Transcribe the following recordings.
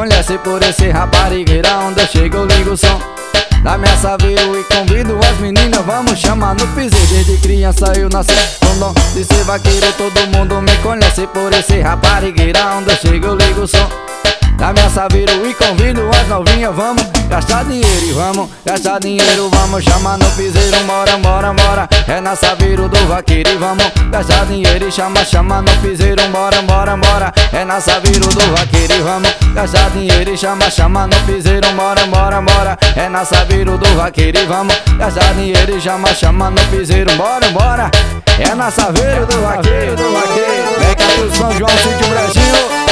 conhece por esse raparigueira. Onde eu chego eu ligo o som da minha Saveiro e convido as meninas, vamos chamar no piseiro. Desde criança eu nasci com dom de ser vaqueiro. Todo mundo me conhece por esse raparigueira. Onde eu chego eu ligo o som da minha Saveiro e convido as novinhas, vamos gastar dinheiro e vamos gastar dinheiro. Vamos chamar no piseiro, bora, bora, bora. É na Saveiro do vaqueiro e vamos gastar dinheiro. E chama no piseiro, bora, bora, bora. É na Saveiro do vaqueiro e vamos gastar dinheiro. E chama no piseiro, bora, bora, bora. É na Saveiro do vaqueiro e vamos gastar dinheiro. E chama no piseiro, bora, bora. É na Saveiro do vaqueiro, do vaqueiro. Leca do São João, Sítio Brejinho,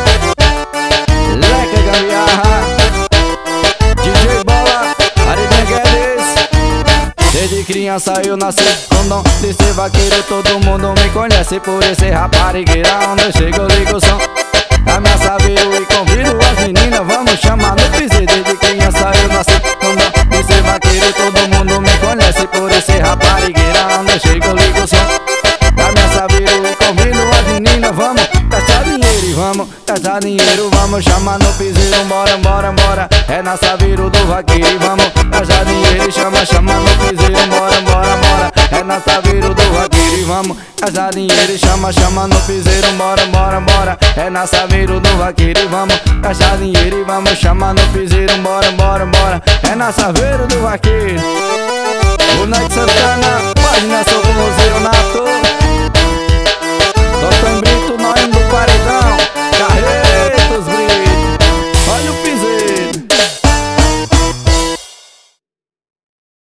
Leca Gambiarra, DJ Bola, Aridem Guedes. Desde criança eu nasci com dom de ser vaqueiro. Todo mundo me conhece por esse raparigueira. Onde eu chego eu ligo o som da minha Saveiro e convido as meninas, vamos chamar no piseiro. Desde criança eu nasci com dom de ser vaqueiro. Todo mundo me conhece por esse raparigueira. Onde eu chego eu ligo o som da minha Saveiro e convido as meninas, vamos gastar dinheiro e vamos gastar dinheiro. Vamos chamar no piseiro, bora, bora, bora. É na Saveiro do vaqueiro e vamos gastar dinheiro. E chama no piseiro, bora, bora, bora. É na Saveiro do vaqueiro e vamos gastar dinheiro. E chama no piseiro, bora, bora, bora. É na Saveiro do vaqueiro e vamos gastar dinheiro. E vamos chamar no piseiro, bora, bora, bora. É na Saveiro do vaqueiro. O Nike Santana, página Sou Forrozeiro Nato.